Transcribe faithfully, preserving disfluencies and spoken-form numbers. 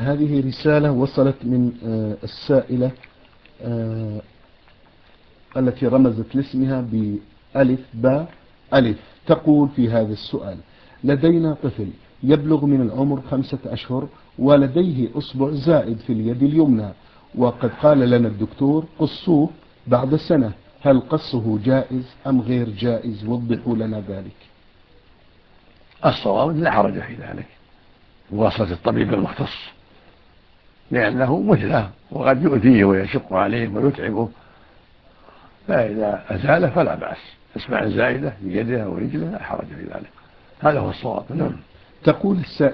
هذه رسالة وصلت من السائلة التي رمزت لاسمها بألف باء ألف. تقول في هذا السؤال: لدينا طفل يبلغ من العمر خمسة أشهر ولديه أصبع زائد في اليد اليمنى، وقد قال لنا الدكتور قصوه بعد سنة، هل قصه جائز أم غير جائز؟ وضحوا لنا ذلك. الصواب لا حرج في ذلك بواسطة الطبيب المختص، لأنه مثله وقد يؤذيه ويشق عليه ويتعبه، فإذا أزاله فلا بأس. أصبع زائدة في يده ورجله لا حرج في ذلك، هذا هو الصواب. نعم. تقول